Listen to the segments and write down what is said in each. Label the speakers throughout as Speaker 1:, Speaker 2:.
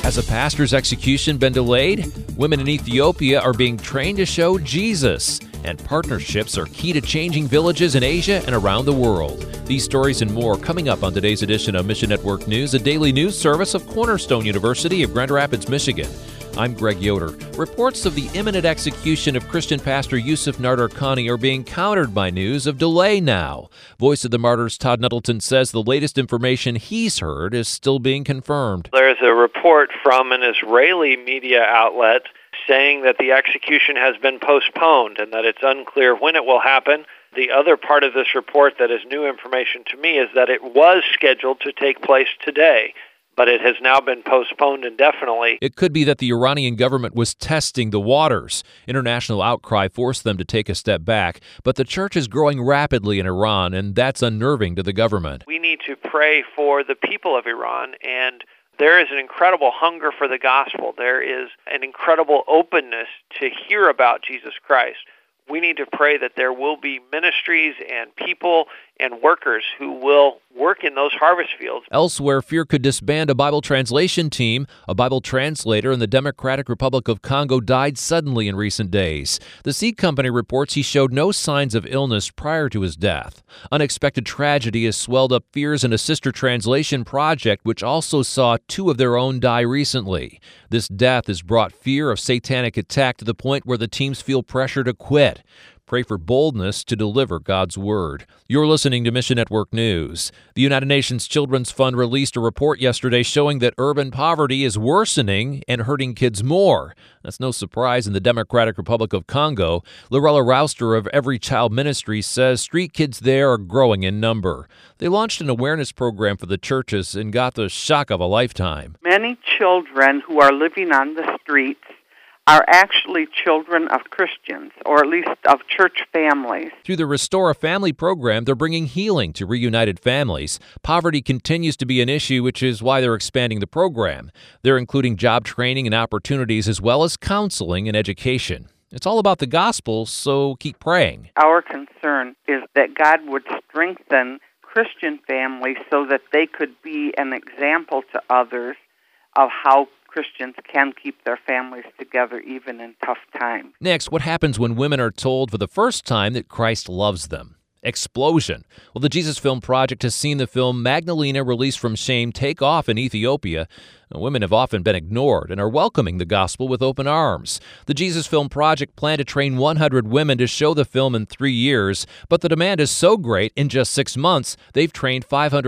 Speaker 1: Has a pastor's execution been delayed? Women in Ethiopia are being trained to show Jesus. And partnerships are key to changing villages in Asia and around the world. These stories and more coming up on today's edition of Mission Network News, a daily news service of Cornerstone University of Grand Rapids, Michigan. I'm Greg Yoder. Reports of the imminent execution of Christian pastor Yusuf Nadarkhani are being countered by news of delay now. Voice of the Martyrs Todd Nettleton says the latest information he's heard is still being confirmed.
Speaker 2: There's a report from an Israeli media outlet saying that the execution has been postponed and that it's unclear when it will happen. The other part of this report that is new information to me is that it was scheduled to take place today, but it has now been postponed indefinitely.
Speaker 1: It could be that the Iranian government was testing the waters. International outcry forced them to take a step back, but the church is growing rapidly in Iran, and that's unnerving to the government.
Speaker 2: We need to pray for the people of Iran, and there is an incredible hunger for the gospel. There is an incredible openness to hear about Jesus Christ. We need to pray that there will be ministries and people and workers who will work in those harvest fields.
Speaker 1: Elsewhere, fear could disband a Bible translation team. A Bible translator in the Democratic Republic of Congo died suddenly in recent days. The Seed Company reports he showed no signs of illness prior to his death. Unexpected tragedy has swelled up fears in a sister translation project, which also saw two of their own die recently. This death has brought fear of satanic attack to the point where the teams feel pressure to quit. Pray for boldness to deliver God's Word. You're listening to Mission Network News. The United Nations Children's Fund released a report yesterday showing that urban poverty is worsening and hurting kids more. That's no surprise in the Democratic Republic of Congo. Lorella Rouster of Every Child Ministry says street kids there are growing in number. They launched an awareness program for the churches and got the shock of a lifetime.
Speaker 3: Many children who are living on the streets are actually children of Christians, or at least of church families.
Speaker 1: Through the Restore a Family program, they're bringing healing to reunited families. Poverty continues to be an issue, which is why they're expanding the program. They're including job training and opportunities, as well as counseling and education. It's all about the gospel, so keep praying.
Speaker 3: Our concern is that God would strengthen Christian families so that they could be an example to others of how Christians can keep their families together even in tough times.
Speaker 1: Next, what happens when women are told for the first time that Christ loves them? Explosion. Well, the Jesus Film Project has seen the film Magdalena, Released from Shame, take off in Ethiopia. Women have often been ignored and are welcoming the gospel with open arms. The Jesus Film Project planned to train 100 women to show the film in 3 years, but the demand is so great, in just 6 months, they've trained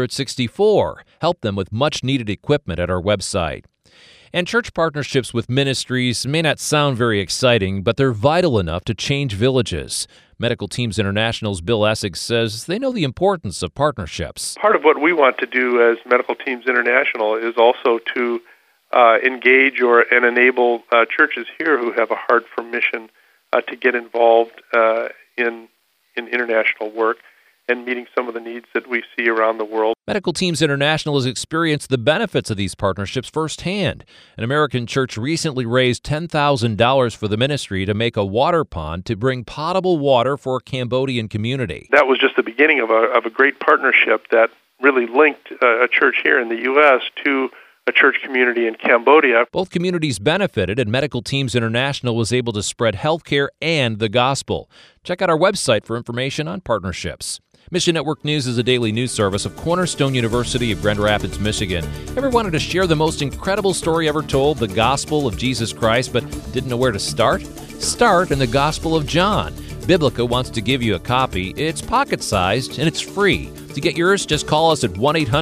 Speaker 1: 564. Help them with much-needed equipment at our website. And church partnerships with ministries may not sound very exciting, but they're vital enough to change villages. Medical Teams International's Bill Essex says they know the importance of partnerships.
Speaker 4: Part of what we want to do as Medical Teams International is also to engage and enable churches here who have a heart for mission to get involved in international work and meeting some of the needs that we see around the world.
Speaker 1: Medical Teams International has experienced the benefits of these partnerships firsthand. An American church recently raised $10,000 for the ministry to make a water pond to bring potable water for a Cambodian community.
Speaker 4: That was just the beginning of a great partnership that really linked a church here in the U.S. to a church community in Cambodia.
Speaker 1: Both communities benefited, and Medical Teams International was able to spread health care and the gospel. Check out our website for information on partnerships. Mission Network News is a daily news service of Cornerstone University of Grand Rapids, Michigan. Ever wanted to share the most incredible story ever told, the gospel of Jesus Christ, but didn't know where to start? Start in the Gospel of John. Biblica wants to give you a copy. It's pocket-sized and it's free. To get yours, just call us at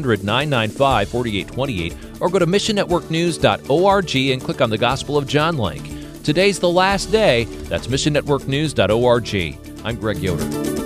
Speaker 1: 1-800-995-4828 or go to missionnetworknews.org and click on the Gospel of John link. Today's the last day. That's missionnetworknews.org. I'm Greg Yoder.